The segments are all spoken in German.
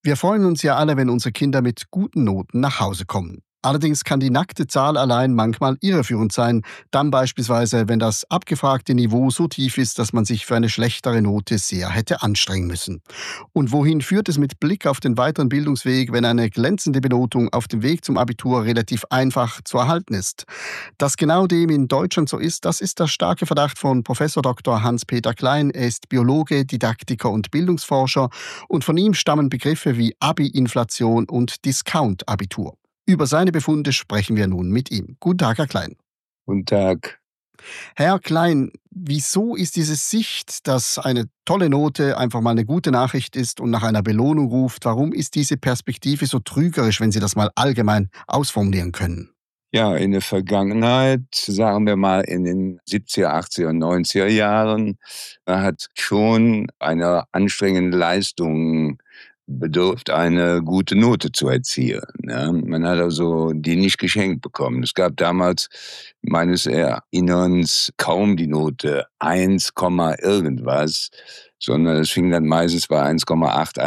Wir freuen uns ja alle, wenn unsere Kinder mit guten Noten nach Hause kommen. Allerdings kann die nackte Zahl allein manchmal irreführend sein, dann beispielsweise, wenn das abgefragte Niveau so tief ist, dass man sich für eine schlechtere Note sehr hätte anstrengen müssen. Und wohin führt es mit Blick auf den weiteren Bildungsweg, wenn eine glänzende Benotung auf dem Weg zum Abitur relativ einfach zu erhalten ist? Dass genau dem in Deutschland so ist, das ist der starke Verdacht von Professor Dr. Hans-Peter Klein. Er ist Biologe, Didaktiker und Bildungsforscher und von ihm stammen Begriffe wie Abi-Inflation und Discount-Abitur. Über seine Befunde sprechen wir nun mit ihm. Guten Tag, Herr Klein. Guten Tag. Herr Klein, wieso ist diese Sicht, dass eine tolle Note einfach mal eine gute Nachricht ist und nach einer Belohnung ruft, warum ist diese Perspektive so trügerisch, wenn Sie das mal allgemein ausformulieren können? Ja, in der Vergangenheit, sagen wir mal in den 70er, 80er und 90er Jahren, hat schon einer anstrengenden Leistung bedurft, eine gute Note zu erzielen, ja. Man hat also die nicht geschenkt bekommen. Es gab damals meines Erinnerns kaum die Note 1, irgendwas, sondern es fing dann meistens bei 1,8,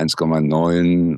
1,9,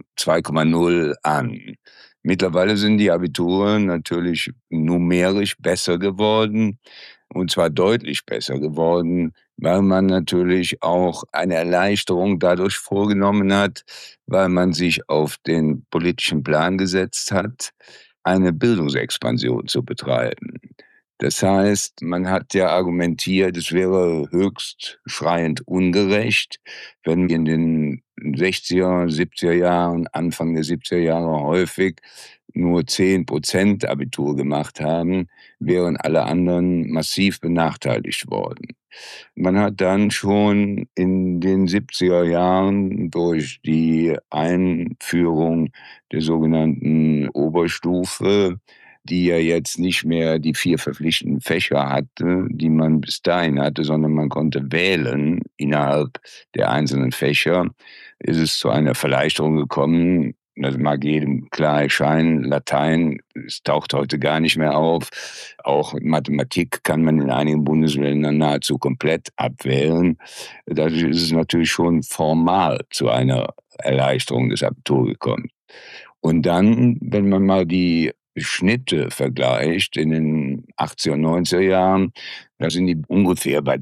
2,0 an. Mittlerweile sind die Abituren natürlich numerisch besser geworden, und zwar deutlich besser geworden, weil man natürlich auch eine Erleichterung dadurch vorgenommen hat, weil man sich auf den politischen Plan gesetzt hat, eine Bildungsexpansion zu betreiben. Das heißt, man hat ja argumentiert, es wäre höchst schreiend ungerecht, wenn in den 60er, 70er Jahren, Anfang der 70er Jahre häufig nur 10% Abitur gemacht haben, wären alle anderen massiv benachteiligt worden. Man hat dann schon in den 70er Jahren durch die Einführung der sogenannten Oberstufe, die ja jetzt nicht mehr die 4 verpflichtenden Fächer hatte, die man bis dahin hatte, sondern man konnte wählen innerhalb der einzelnen Fächer, ist es zu einer Verleichterung gekommen. Das mag jedem klar erscheinen. Latein, es taucht heute gar nicht mehr auf. Auch Mathematik kann man in einigen Bundesländern nahezu komplett abwählen. Dadurch ist es natürlich schon formal zu einer Erleichterung des Abitur gekommen. Und dann, wenn man mal die Schnitte vergleicht in den 80er und 90er Jahren, da sind die ungefähr bei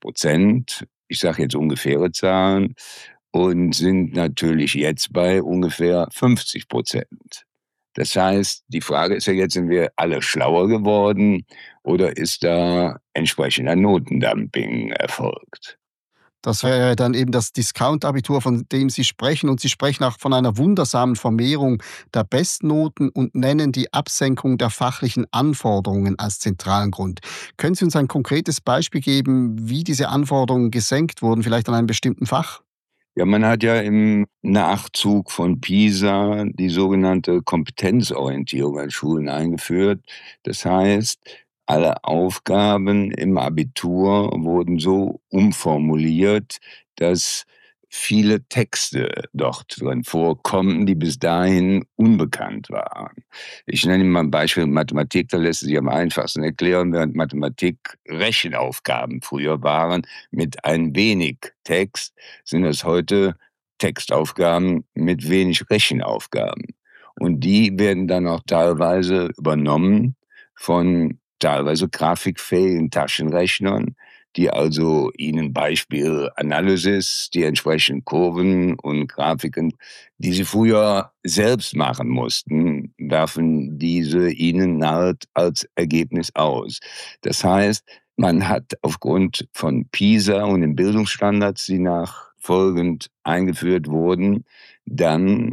20%. Ich sage jetzt ungefähre Zahlen. Und sind natürlich jetzt bei ungefähr 50%. Das heißt, die Frage ist ja jetzt, sind wir alle schlauer geworden oder ist da entsprechender Notendumping erfolgt? Das wäre dann eben das Discount-Abitur, von dem Sie sprechen. Und Sie sprechen auch von einer wundersamen Vermehrung der Bestnoten und nennen die Absenkung der fachlichen Anforderungen als zentralen Grund. Können Sie uns ein konkretes Beispiel geben, wie diese Anforderungen gesenkt wurden, vielleicht an einem bestimmten Fach? Ja, man hat ja im Nachzug von PISA die sogenannte Kompetenzorientierung an Schulen eingeführt. Das heißt, alle Aufgaben im Abitur wurden so umformuliert, dass viele Texte dort drin vorkommen, die bis dahin unbekannt waren. Ich nenne mal ein Beispiel Mathematik, da lässt es sich am einfachsten erklären, während Mathematik Rechenaufgaben früher waren mit ein wenig Text, sind es heute Textaufgaben mit wenig Rechenaufgaben. Und die werden dann auch teilweise übernommen von teilweise grafikfähigen Taschenrechnern, die also Ihnen Beispiel Analysis, die entsprechenden Kurven und Grafiken, die Sie früher selbst machen mussten, werfen diese Ihnen halt als Ergebnis aus. Das heißt, man hat aufgrund von PISA und den Bildungsstandards, die nachfolgend eingeführt wurden, dann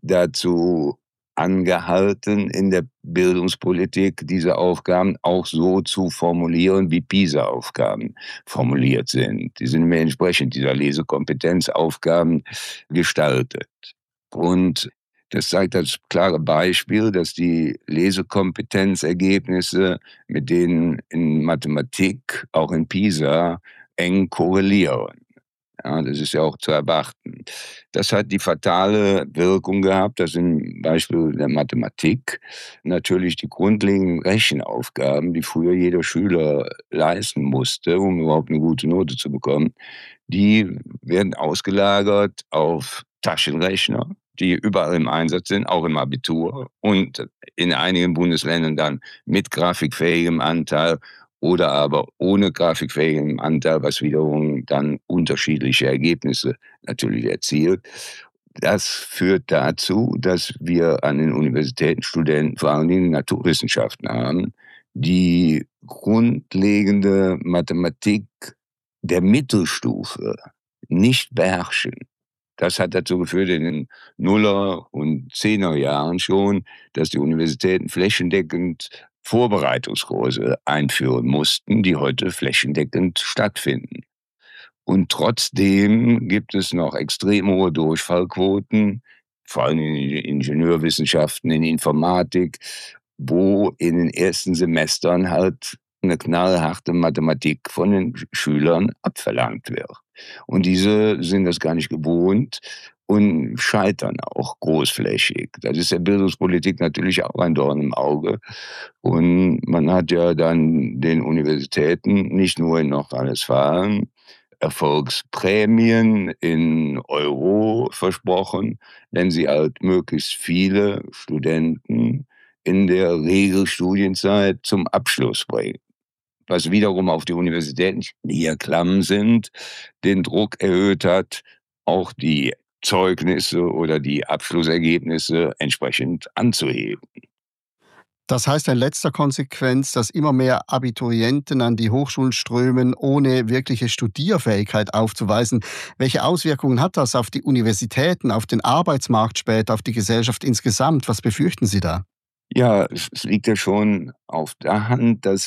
dazu angehalten, in der Bildungspolitik diese Aufgaben auch so zu formulieren, wie PISA-Aufgaben formuliert sind. Die sind mir entsprechend dieser Lesekompetenzaufgaben gestaltet. Und das zeigt das klare Beispiel, dass die Lesekompetenzergebnisse mit denen in Mathematik, auch in PISA, eng korrelieren. Ja, das ist ja auch zu erwarten. Das hat die fatale Wirkung gehabt, dass im Beispiel der Mathematik natürlich die grundlegenden Rechenaufgaben, die früher jeder Schüler leisten musste, um überhaupt eine gute Note zu bekommen, die werden ausgelagert auf Taschenrechner. die überall im Einsatz sind, auch im Abitur und in einigen Bundesländern dann mit grafikfähigem Anteil oder aber ohne grafikfähigen Anteil, was wiederum dann unterschiedliche Ergebnisse natürlich erzielt. Das führt dazu, dass wir an den Universitäten Studenten vor allen Dingen Naturwissenschaften haben, die grundlegende Mathematik der Mittelstufe nicht beherrschen. Das hat dazu geführt in den Nuller und Zehner Jahren schon, dass die Universitäten flächendeckend Vorbereitungskurse einführen mussten, die heute flächendeckend stattfinden. Und trotzdem gibt es noch extrem hohe Durchfallquoten, vor allem in den Ingenieurwissenschaften, in Informatik, wo in den ersten Semestern halt eine knallharte Mathematik von den Schülern abverlangt wird. Und diese sind das gar nicht gewohnt und scheitern auch großflächig. Das ist der Bildungspolitik natürlich auch ein Dorn im Auge. Und man hat ja dann den Universitäten, nicht nur in Nordrhein-Westfalen, Erfolgsprämien in Euro versprochen, wenn sie halt möglichst viele Studenten in der Regelstudienzeit zum Abschluss bringen. Was wiederum auf die Universitäten, die ja klamm sind, den Druck erhöht hat, auch die Zeugnisse oder die Abschlussergebnisse entsprechend anzuheben. Das heißt in letzter Konsequenz, dass immer mehr Abiturienten an die Hochschulen strömen, ohne wirkliche Studierfähigkeit aufzuweisen. Welche Auswirkungen hat das auf die Universitäten, auf den Arbeitsmarkt später, auf die Gesellschaft insgesamt? Was befürchten Sie da? Ja, es liegt ja schon auf der Hand, dass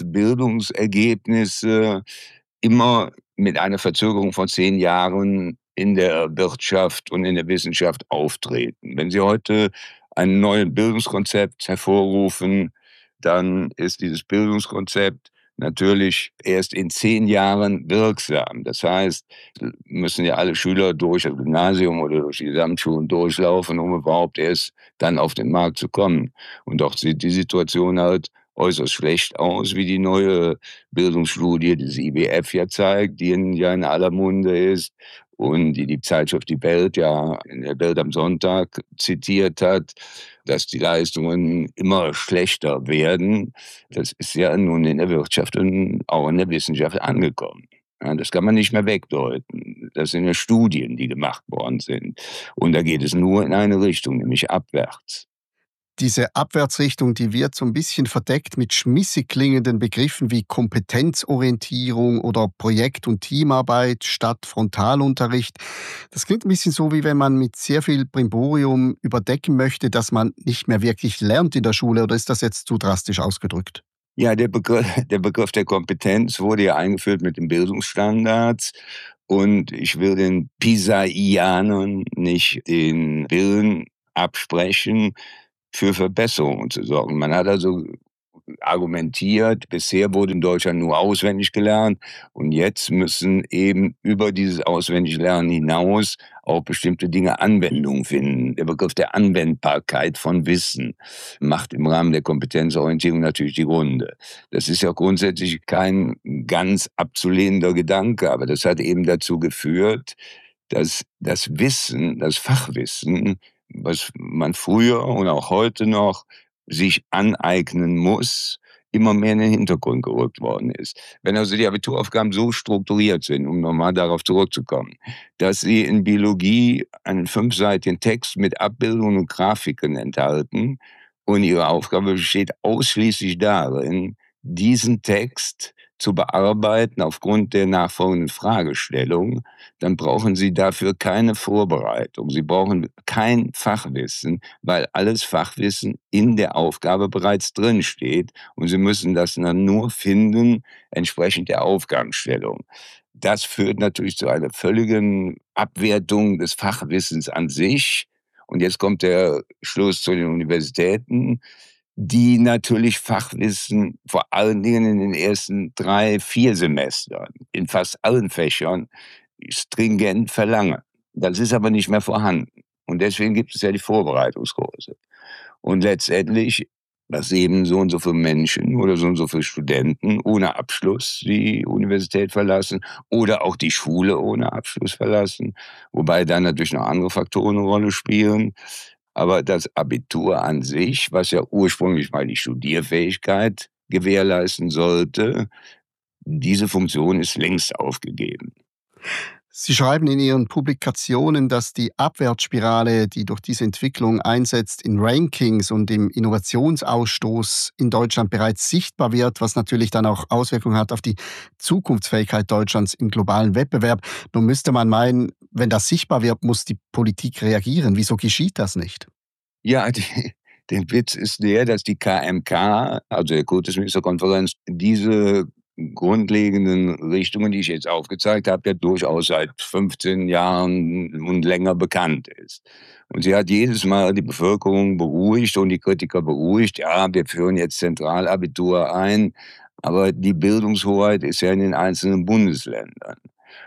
Bildungsergebnisse immer mit einer Verzögerung von 10 Jahren in der Wirtschaft und in der Wissenschaft auftreten. Wenn Sie heute ein neues Bildungskonzept hervorrufen, dann ist dieses Bildungskonzept natürlich erst in 10 Jahren wirksam. Das heißt, müssen ja alle Schüler durch das Gymnasium oder durch die Gesamtschulen durchlaufen, um überhaupt erst dann auf den Markt zu kommen. Und doch sieht die Situation halt äußerst schlecht aus, wie die neue Bildungsstudie des IWF ja zeigt, die ja in aller Munde ist und die Zeitschrift Die Welt ja in der Welt am Sonntag zitiert hat, dass die Leistungen immer schlechter werden. Das ist ja nun in der Wirtschaft und auch in der Wissenschaft angekommen. Ja, das kann man nicht mehr wegdeuten. Das sind ja Studien, die gemacht worden sind. Und da geht es nur in eine Richtung, nämlich abwärts. Diese Abwärtsrichtung, die wird so ein bisschen verdeckt mit schmissig klingenden Begriffen wie Kompetenzorientierung oder Projekt- und Teamarbeit statt Frontalunterricht. Das klingt ein bisschen so, wie wenn man mit sehr viel Brimborium überdecken möchte, dass man nicht mehr wirklich lernt in der Schule, oder ist das jetzt zu drastisch ausgedrückt? Ja, der Begriff der Kompetenz wurde ja eingeführt mit den Bildungsstandards. Und ich will den PISA-Ianern nicht den Willen absprechen, für Verbesserungen zu sorgen. Man hat also argumentiert, bisher wurde in Deutschland nur auswendig gelernt und jetzt müssen eben über dieses Auswendiglernen hinaus auch bestimmte Dinge Anwendung finden. Der Begriff der Anwendbarkeit von Wissen macht im Rahmen der Kompetenzorientierung natürlich die Runde. Das ist ja grundsätzlich kein ganz abzulehnender Gedanke, aber das hat eben dazu geführt, dass das Wissen, das Fachwissen, was man früher und auch heute noch sich aneignen muss, immer mehr in den Hintergrund gerückt worden ist. Wenn also die Abituraufgaben so strukturiert sind, um nochmal darauf zurückzukommen, dass sie in Biologie einen 5-seitigen Text mit Abbildungen und Grafiken enthalten und ihre Aufgabe besteht ausschließlich darin, diesen Text zu bearbeiten aufgrund der nachfolgenden Fragestellung, dann brauchen Sie dafür keine Vorbereitung. Sie brauchen kein Fachwissen, weil alles Fachwissen in der Aufgabe bereits drinsteht und Sie müssen das dann nur finden, entsprechend der Aufgabenstellung. Das führt natürlich zu einer völligen Abwertung des Fachwissens an sich. Und jetzt kommt der Schluss zu den Universitäten, die natürlich Fachwissen vor allen Dingen in den ersten 3, 4 Semestern in fast allen Fächern stringent verlangen. Das ist aber nicht mehr vorhanden. Und deswegen gibt es ja die Vorbereitungskurse. Und letztendlich dass eben so und so viele Menschen oder so und so viele Studenten ohne Abschluss die Universität verlassen oder auch die Schule ohne Abschluss verlassen, wobei dann natürlich noch andere Faktoren eine Rolle spielen. Aber das Abitur an sich, was ja ursprünglich mal die Studierfähigkeit gewährleisten sollte, diese Funktion ist längst aufgegeben. Sie schreiben in Ihren Publikationen, dass die Abwärtsspirale, die durch diese Entwicklung einsetzt, in Rankings und im Innovationsausstoß in Deutschland bereits sichtbar wird, was natürlich dann auch Auswirkungen hat auf die Zukunftsfähigkeit Deutschlands im globalen Wettbewerb. Nun müsste man meinen, wenn das sichtbar wird, muss die Politik reagieren. Wieso geschieht das nicht? Ja, der Witz ist der, dass die KMK, also der Kultusministerkonferenz, diese grundlegenden Richtungen, die ich jetzt aufgezeigt habe, ja durchaus seit 15 Jahren und länger bekannt ist. Und sie hat jedes Mal die Bevölkerung beruhigt und die Kritiker beruhigt, ja, wir führen jetzt Zentralabitur ein, aber die Bildungshoheit ist ja in den einzelnen Bundesländern.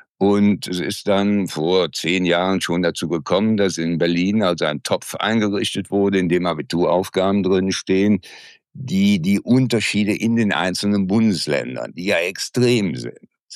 Und es ist dann vor 10 Jahren schon dazu gekommen, dass in Berlin also ein Topf eingerichtet wurde, in dem Abituraufgaben drin stehen, die die Unterschiede in den einzelnen Bundesländern, die ja extrem sind,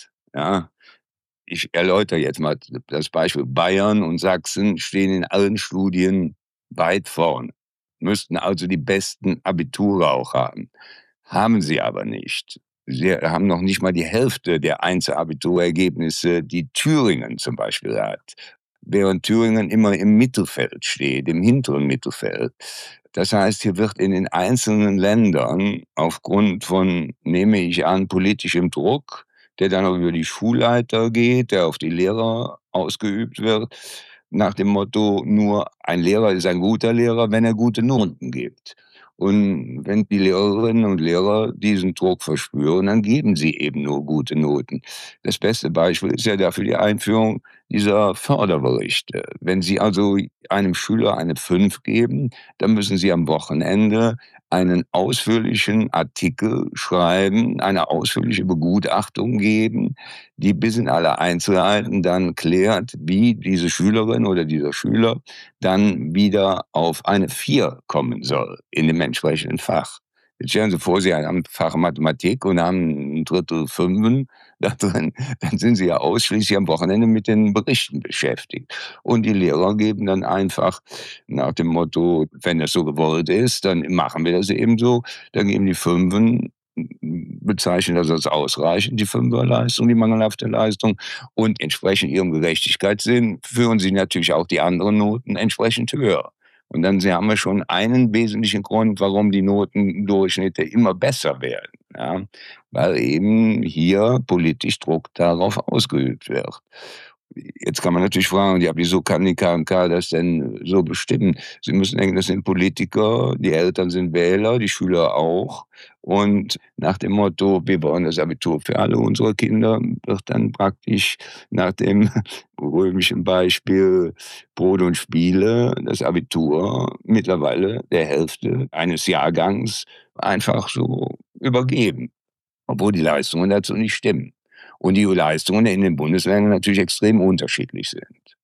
ja. Ich erläutere jetzt mal das Beispiel. Bayern und Sachsen stehen in allen Studien weit vorne, müssten also die besten Abiture auch haben. Haben sie aber nicht. Sie haben noch nicht mal die Hälfte der Einzelabiturergebnisse, die Thüringen zum Beispiel hat, während Thüringen immer im Mittelfeld steht, im hinteren Mittelfeld. Das heißt, hier wird in den einzelnen Ländern aufgrund von, nehme ich an, politischem Druck, der dann auch über die Schulleiter geht, der auf die Lehrer ausgeübt wird, nach dem Motto, nur ein Lehrer ist ein guter Lehrer, wenn er gute Noten gibt. Und wenn die Lehrerinnen und Lehrer diesen Druck verspüren, dann geben sie eben nur gute Noten. Das beste Beispiel ist ja dafür die Einführung dieser Förderberichte. Wenn Sie also einem Schüler eine 5 geben, dann müssen Sie am Wochenende einen ausführlichen Artikel schreiben, eine ausführliche Begutachtung geben, die bis in alle Einzelheiten dann klärt, wie diese Schülerin oder dieser Schüler dann wieder auf eine 4 kommen soll in dem entsprechenden Fach. Jetzt stellen Sie vor, Sie haben Fach Mathematik und haben 1/3 Fünfen da drin, dann sind Sie ja ausschließlich am Wochenende mit den Berichten beschäftigt. Und die Lehrer geben dann einfach nach dem Motto, wenn das so gewollt ist, dann machen wir das eben so, dann geben die Fünfen, bezeichnen das als ausreichend, die Fünferleistung, die mangelhafte Leistung. Und entsprechend ihrem Gerechtigkeitssinn führen sie natürlich auch die anderen Noten entsprechend höher. Und dann haben wir schon einen wesentlichen Grund, warum die Notendurchschnitte immer besser werden. Ja? Weil eben hier politisch Druck darauf ausgeübt wird. Jetzt kann man natürlich fragen, ja, wieso kann die KMK das denn so bestimmen? Sie müssen denken, das sind Politiker, die Eltern sind Wähler, die Schüler auch. Und nach dem Motto, wir wollen das Abitur für alle unsere Kinder, wird dann praktisch nach dem römischen Beispiel Brot und Spiele das Abitur mittlerweile der Hälfte eines Jahrgangs einfach so übergeben, obwohl die Leistungen dazu nicht stimmen. Und die Leistungen in den Bundesländern natürlich extrem unterschiedlich sind.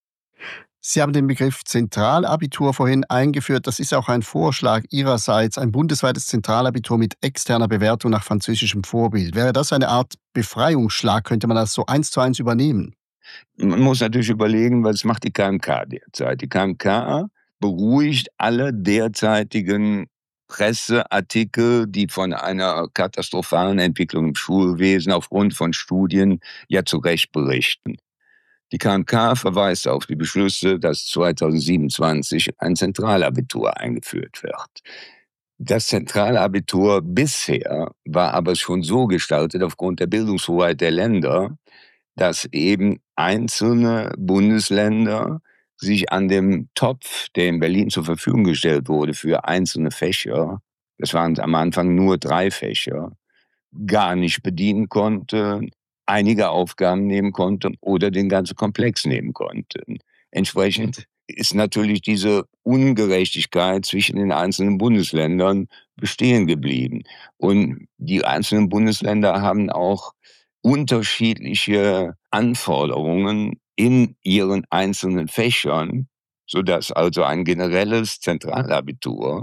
Sie haben den Begriff Zentralabitur vorhin eingeführt. Das ist auch ein Vorschlag Ihrerseits, ein bundesweites Zentralabitur mit externer Bewertung nach französischem Vorbild. Wäre das eine Art Befreiungsschlag? Könnte man das so eins zu eins übernehmen? Man muss natürlich überlegen, was macht die KMK derzeit? Die KMK beruhigt alle derzeitigen Presseartikel, die von einer katastrophalen Entwicklung im Schulwesen aufgrund von Studien ja zu Recht berichten. Die KMK verweist auf die Beschlüsse, dass 2027 ein Zentralabitur eingeführt wird. Das Zentralabitur bisher war aber schon so gestaltet aufgrund der Bildungshoheit der Länder, dass eben einzelne Bundesländer sich an dem Topf, der in Berlin zur Verfügung gestellt wurde für einzelne Fächer, das waren am Anfang nur 3 Fächer, gar nicht bedienen konnte, einige Aufgaben nehmen konnte oder den ganzen Komplex nehmen konnte. Entsprechend ist natürlich diese Ungerechtigkeit zwischen den einzelnen Bundesländern bestehen geblieben. Und die einzelnen Bundesländer haben auch unterschiedliche Anforderungen in ihren einzelnen Fächern, sodass also ein generelles Zentralabitur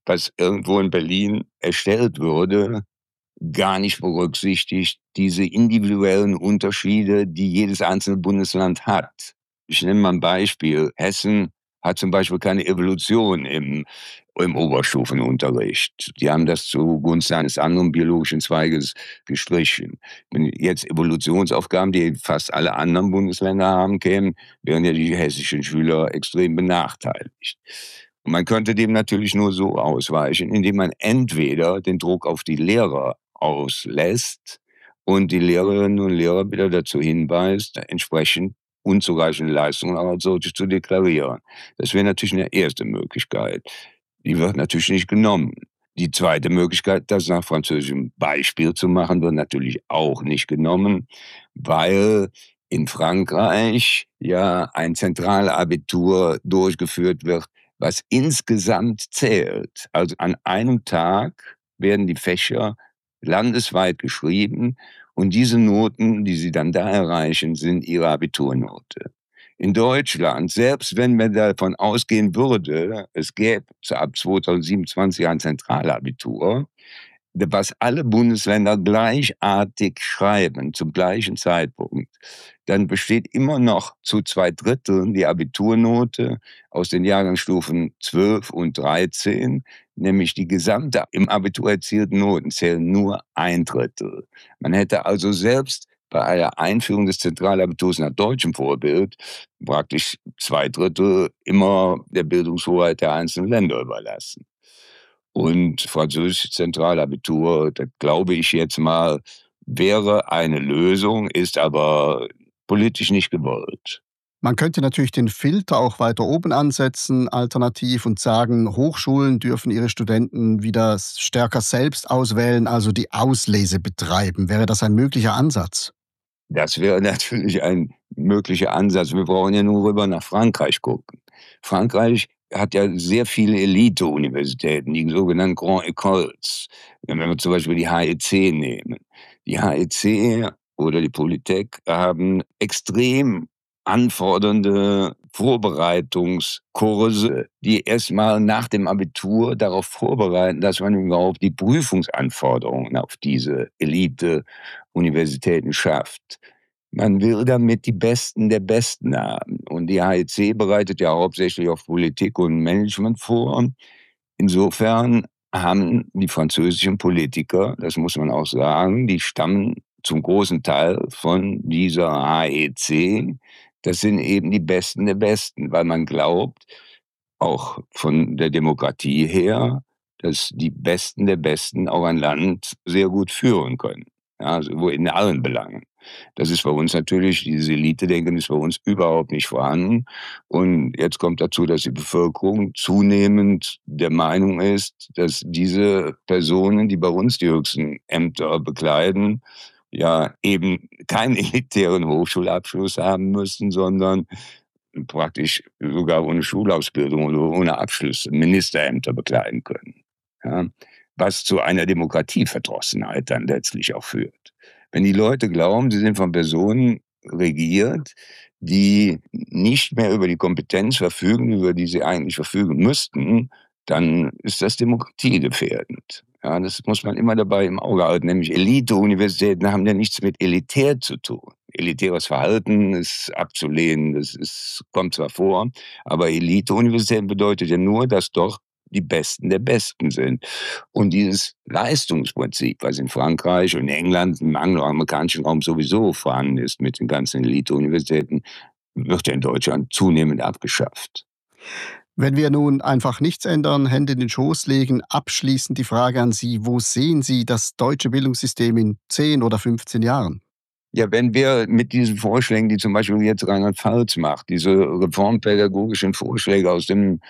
was irgendwo in Berlin erstellt würde, gar nicht berücksichtigt diese individuellen Unterschiede, die jedes einzelne Bundesland hat. Ich nenne mal ein Beispiel. Hessen hat zum Beispiel keine Evolution im Oberstufenunterricht. Die haben das zugunsten eines anderen biologischen Zweiges gestrichen. Wenn jetzt Evolutionsaufgaben, die fast alle anderen Bundesländer haben, kämen, wären ja die hessischen Schüler extrem benachteiligt. Und man könnte dem natürlich nur so ausweichen, indem man entweder den Druck auf die Lehrer auslässt und die Lehrerinnen und Lehrer wieder dazu hinweist, entsprechend unzureichende Leistungen auch als solche zu deklarieren. Das wäre natürlich eine erste Möglichkeit. Die wird natürlich nicht genommen. Die zweite Möglichkeit, das nach französischem Beispiel zu machen, wird natürlich auch nicht genommen, weil in Frankreich ja ein Zentralabitur durchgeführt wird, was insgesamt zählt. Also an einem Tag werden die Fächer landesweit geschrieben und diese Noten, die sie dann da erreichen, sind ihre Abiturnote. In Deutschland, selbst wenn man davon ausgehen würde, es gäbe ab 2027 ein Zentralabitur, was alle Bundesländer gleichartig schreiben, zum gleichen Zeitpunkt, dann besteht immer noch zu 2/3 die Abiturnote aus den Jahrgangsstufen 12 und 13, nämlich die gesamte im Abitur erzielten Noten zählen nur 1/3. Man hätte also selbst bei einer Einführung des Zentralabiturs nach deutschem Vorbild praktisch 2/3 immer der Bildungshoheit der einzelnen Länder überlassen. Und französisches Zentralabitur, da glaube ich jetzt mal, wäre eine Lösung, ist aber politisch nicht gewollt. Man könnte natürlich den Filter auch weiter oben ansetzen, alternativ, und sagen, Hochschulen dürfen ihre Studenten wieder stärker selbst auswählen, also die Auslese betreiben. Wäre das ein möglicher Ansatz? Das wäre natürlich ein möglicher Ansatz. Wir brauchen ja nur rüber nach Frankreich gucken. Frankreich hat ja sehr viele Elite-Universitäten, die sogenannten Grand Écoles. Wenn wir zum Beispiel die HEC nehmen. Die HEC oder die Polytech haben extrem anfordernde Vorbereitungskurse, die erstmal nach dem Abitur darauf vorbereiten, dass man überhaupt die Prüfungsanforderungen auf diese Elite-Universitäten schafft. Man will damit die Besten der Besten haben. Und die HEC bereitet ja hauptsächlich auf Politik und Management vor. Insofern haben die französischen Politiker, das muss man auch sagen, die stammen zum großen Teil von dieser HEC. Das sind eben die Besten der Besten, weil man glaubt, auch von der Demokratie her, dass die Besten der Besten auch ein Land sehr gut führen können. Ja, also in allen Belangen. Das ist bei uns natürlich, dieses Elite-Denken ist bei uns überhaupt nicht vorhanden. Und jetzt kommt dazu, dass die Bevölkerung zunehmend der Meinung ist, dass diese Personen, die bei uns die höchsten Ämter bekleiden, ja eben keinen elitären Hochschulabschluss haben müssen, sondern praktisch sogar ohne Schulausbildung oder ohne Abschluss Ministerämter bekleiden können. Ja, was zu einer Demokratieverdrossenheit dann letztlich auch führt. Wenn die Leute glauben, sie sind von Personen regiert, die nicht mehr über die Kompetenz verfügen, über die sie eigentlich verfügen müssten, dann ist das demokratiegefährdend. Ja, das muss man immer dabei im Auge halten. Nämlich Elite-Universitäten haben ja nichts mit elitär zu tun. Elitäres Verhalten ist abzulehnen, kommt zwar vor, aber Elite-Universitäten bedeutet ja nur, dass doch die Besten der Besten sind. Und dieses Leistungsprinzip, was in Frankreich und England, im angloamerikanischen Raum sowieso vorhanden ist mit den ganzen Elite-Universitäten, wird ja in Deutschland zunehmend abgeschafft. Wenn wir nun einfach nichts ändern, Hände in den Schoß legen, abschließend die Frage an Sie, wo sehen Sie das deutsche Bildungssystem in 10 oder 15 Jahren? Ja, wenn wir mit diesen Vorschlägen, die zum Beispiel jetzt Rheinland-Pfalz macht, diese reformpädagogischen Vorschläge aus dem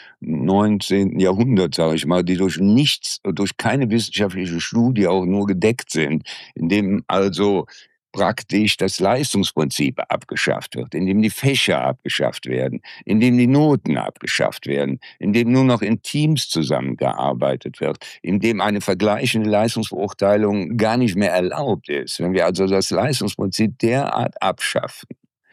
19. Jahrhundert, sage ich mal, die durch keine wissenschaftliche Studie auch nur gedeckt sind, indem also praktisch das Leistungsprinzip abgeschafft wird, indem die Fächer abgeschafft werden, indem die Noten abgeschafft werden, indem nur noch in Teams zusammengearbeitet wird, indem eine vergleichende Leistungsbeurteilung gar nicht mehr erlaubt ist. Wenn wir also das Leistungsprinzip derart abschaffen,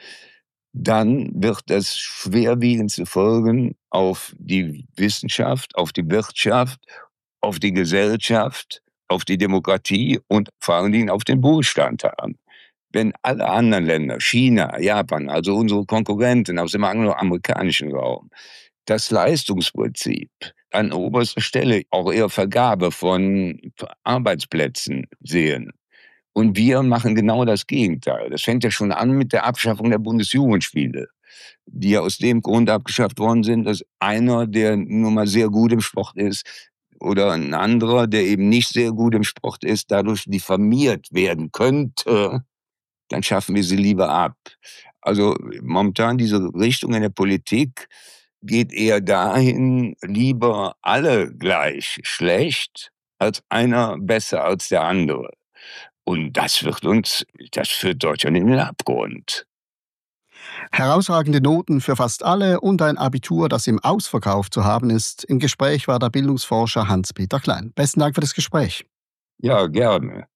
dann wird das schwerwiegendste Folgen auf die Wissenschaft, auf die Wirtschaft auf die Gesellschaft, auf die Demokratie und vor allen Dingen auf den Wohlstand haben. Wenn alle anderen Länder, China, Japan, also unsere Konkurrenten aus dem angloamerikanischen Raum, das Leistungsprinzip an oberster Stelle, auch eher Vergabe von Arbeitsplätzen sehen. Und wir machen genau das Gegenteil. Das fängt ja schon an mit der Abschaffung der Bundesjugendspiele, die ja aus dem Grund abgeschafft worden sind, dass einer, der nun mal sehr gut im Sport ist, oder ein anderer, der eben nicht sehr gut im Sport ist, dadurch diffamiert werden könnte, dann schaffen wir sie lieber ab. Also momentan diese Richtung in der Politik geht eher dahin, lieber alle gleich schlecht, als einer besser als der andere. Und das führt Deutschland in den Abgrund. Herausragende Noten für fast alle und ein Abitur, das im Ausverkauf zu haben ist. Im Gespräch war der Bildungsforscher Hans-Peter Klein. Besten Dank für das Gespräch. Ja, gerne.